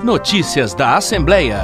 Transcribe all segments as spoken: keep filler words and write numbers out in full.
Notícias da Assembleia.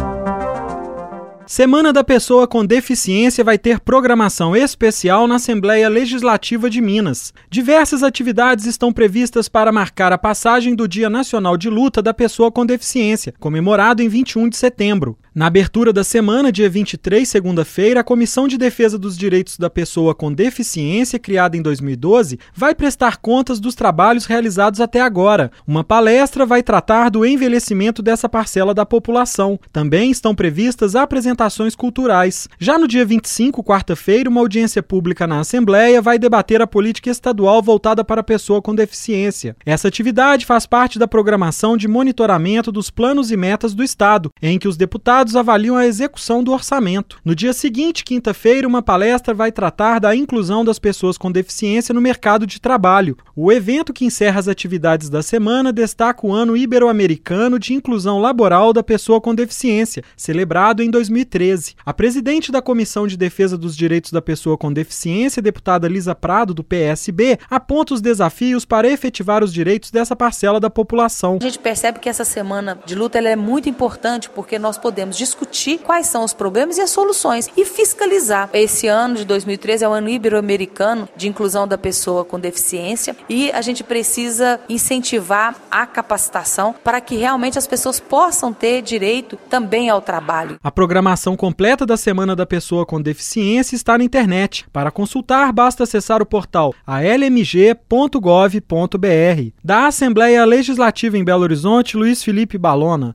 Semana da Pessoa com Deficiência vai ter programação especial na Assembleia Legislativa de Minas. Diversas atividades estão previstas para marcar a passagem do Dia Nacional de Luta da Pessoa com Deficiência, comemorado em vinte e um de setembro. Na abertura da semana, dia vinte e três, segunda-feira, a Comissão de Defesa dos Direitos da Pessoa com Deficiência, criada em dois mil e doze, vai prestar contas dos trabalhos realizados até agora. Uma palestra vai tratar do envelhecimento dessa parcela da população. Também estão previstas apresentações culturais. Já no dia vinte e cinco, quarta-feira, uma audiência pública na Assembleia vai debater a política estadual voltada para a pessoa com deficiência. Essa atividade faz parte da programação de monitoramento dos planos e metas do Estado, em que os deputados avaliam a execução do orçamento. No dia seguinte, quinta-feira, uma palestra vai tratar da inclusão das pessoas com deficiência no mercado de trabalho. O evento que encerra as atividades da semana destaca o Ano Ibero-Americano de Inclusão Laboral da Pessoa com Deficiência, celebrado em dois mil e treze. A presidente da Comissão de Defesa dos Direitos da Pessoa com Deficiência, deputada Lisa Prado, do P S B, aponta os desafios para efetivar os direitos dessa parcela da população. A gente percebe que essa semana de luta ela é muito importante porque nós podemos discutir quais são os problemas e as soluções e fiscalizar. Esse ano de dois mil e treze é o Ano Ibero-Americano de Inclusão da Pessoa com Deficiência e a gente precisa incentivar a capacitação para que realmente as pessoas possam ter direito também ao trabalho. A programação completa da Semana da Pessoa com Deficiência está na internet. Para consultar, basta acessar o portal a l m g ponto gov ponto b r. Da Assembleia Legislativa em Belo Horizonte, Luiz Felipe Balona.